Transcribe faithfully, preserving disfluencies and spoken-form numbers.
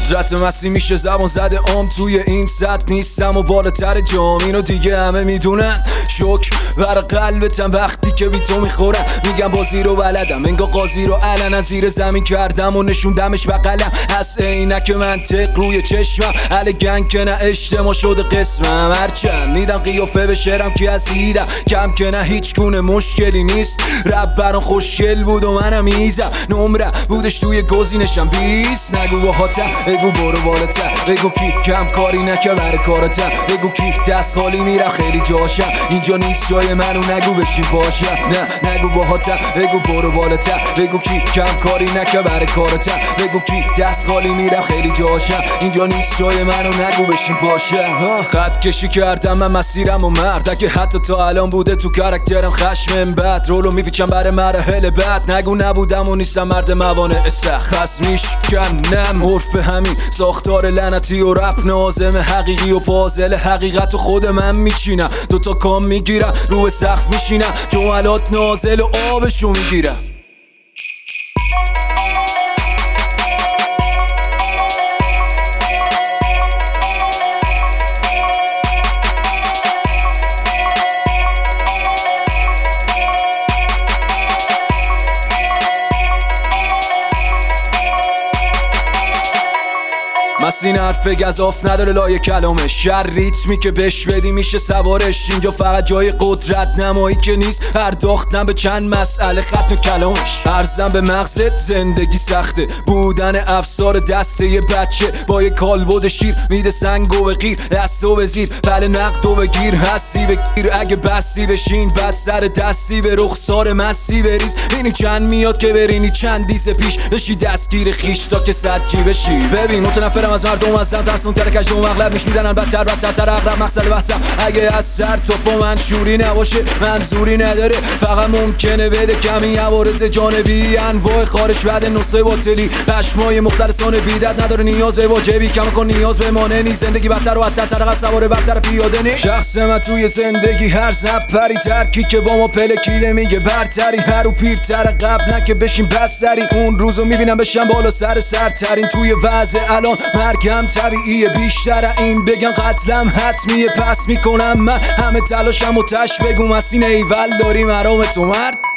قدرت مسی میشه زبان زده عام توی این سطح نیستم و بالاتر جام، اینو دیگه همه میدونن. شک بر قلبتم وقتی که بی تو میخورم، میگم بازی رو بلدم انگار قاضی رو علنا زیر زمین کردم و نشوندمش بقلم. از عینک منطق روی چشمم علی گنگ که نه اجتماع شده قسمم. هرچند میدم قیافه به شعرم که از هیدم کم که نه هیچ گونه مشکلی نیست. رب برام خوشگل بود و منم ایزم، نمره بودش توی گزینشم بیست. نگو باهاتم بگو برو بالاتر، بگو کی کم کاری نکه بر کارتم، بگو کی دست خالی میرم خیلی جاشم، اینجا نیست جای منو نگو بشین پاشم. نه نگو باهاتم بگو برو بالاتر، بگو کی کم کاری نکه بر کارتم، بگو کی دست خالی میرم خیلی جاشم، اینجا نیست جای منو نگو بشین پاشم. خط کشی کردم من مسیرم و مرد، اگه حتی تا الان بوده تو کاراکترم خشمم بد، رولو میپیچم برای مراحل بعد. نگو نبودم و نیستم مرد موانع سخت، خصمیش کنم عرف همین ساختار لعنتی و رپ نازم حقیقی و پازل حقیقت و خود من میچینم. دوتا کام میگیرم رو سقف میشینم، جملات نازل و آبشو میگیرم. مسین حرف گزاف نداره لایه کلامش، شر ریتمی که بش بدی میشه سوارش. اینجا فقط جای قدرت نمایی که نیست، پرداختن به چند مسئله ختم کلامش. ارزم به مغزت زندگی سخته، بودن افسار دسته یه بچه با یه کالبد شیر میده سنگ و بغیر دست و بزیر. بله نقد و بگیر هستی بگیر، اگه بستی بشین بس سر دستی به رخسار مسی بریز. اینی چند میاد که برینی چند دیز پیش بشی دستگیر خیش تا که سجی بشی. ببین متنفرم از مردم، از زن ترسون تر کشت و مغلب میش میزنن بدتر بدتر تر اغرب. مقصد بحثم اگه از سر تا پا منشوری نباشه منظوری نداره، فقط ممکنه بده کمی عوارض جانبی انواع خارج بده نسخه باطلی پشمای مختلسان بیدت نداره نیاز به واجبی کم کن نیاز به مانع نیست. زندگی بدتر و بدتر تر سوار برتر پیاده نیست. شخص من توی زندگی هر زپری ترکی که با ما پلکیده میگه برتری هر و پیرتر قبل نه که بشیم بسری. اون روزو میبینم بشم بالا سر سرترین توی وضع الان مرگم طبیعیه بیشتر این بگم قتلم حتمیه. پس میکنم من همه تلاشم و تش بگو مسین ایول داری مرام تو مرد.